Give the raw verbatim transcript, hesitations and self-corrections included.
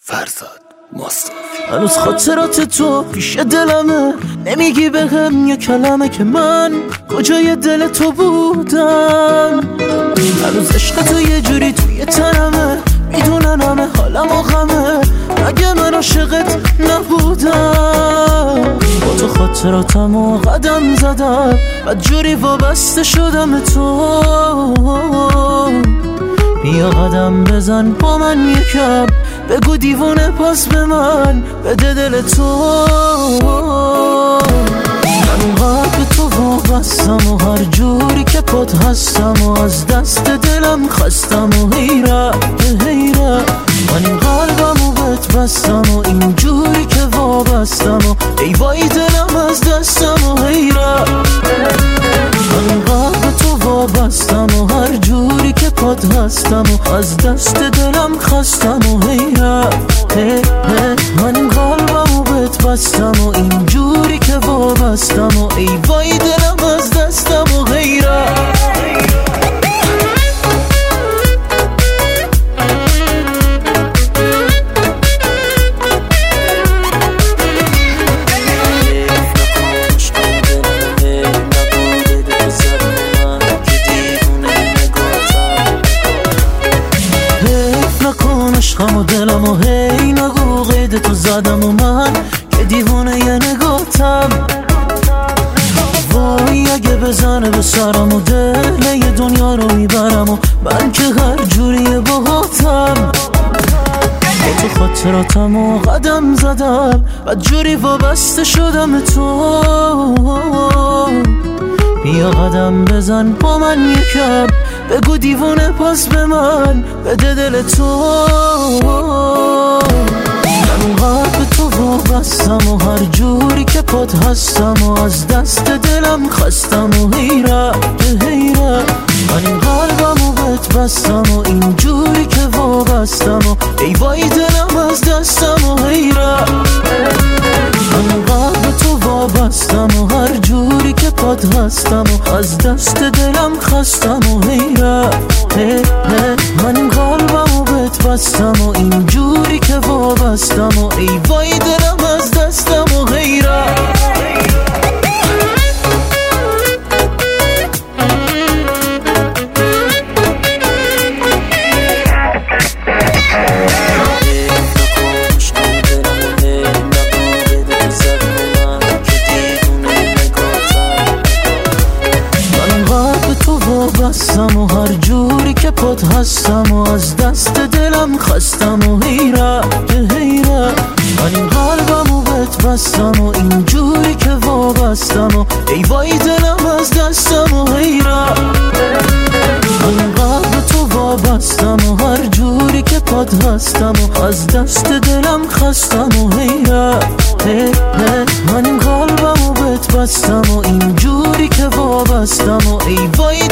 فرزاد مصطفی. هنوز خاطرات تو پیش دلمه، نمیگی بهم یه کلمه که من کجای دل تو بودم. هنوز عشق تو یه جوری توی تنمه، میدونن همه حالم و غمه، مگه من عاشقت نبودم. با تو خاطراتمو قدم زدم، بعد جوری وابسته شدم تو. بیا قدم بزن با من یکم، بگو دیوونه پاس به من بده دل تو. من قلب تو وابستم و هر جوری که پات هستم و از دست دلم خستم و حیرت حیرت. من این قلبمو بهت بستم و این جوری که وابستم و ای وای دلم از دستم و حیرت. من قلب تو وابستم و هر جوری که پات هستم و از دست دلم خستم و حیرت. من این قلبمو بهت بستم و این جوری که وابستم و ای وای دلم از دستم و حیرت. عشقم و دلم و هی نگو قید تو زدم و من که دیوونه یه نگاتم. وای اگه بزنه به سرم و دل یه دنیا رو میبرم و من که هر جوریه باهاتم. با تو خاطراتم و قدم زدم، بعد جوری وابسته شدم تو. بیا قدم بزن با من یکم، بگو دیوونه پاس به من بده دل تو. من قلب تو وابستم و هر جوری که پات هستم و از دست دلم خستم و حیرت حیرت. من این قلبمو بهت بستم و این جوری که وابستم و ای وای دلم از دستم و حیرت. من قلب تو وابستم و هر جوری که پات هستم و از دست دلم خستم و حیرت. من این قلبمو بهت بستم و این جوری که وابستم و ای وای دلم از دستم و حیرت. بستم و هر جوری که پات هستم و از دست دلم خستم و حیرت حیرت. من این قلبمو بهت بستم و این جوری که وابستم و ای وای دلم از دستم و حیرت. من این قلب تو وابستم و هر جوری که پات هستم و از دست دلم خستم و حیرت. من این قلبمو بهت بستم و این جوری که وابستم و ای وای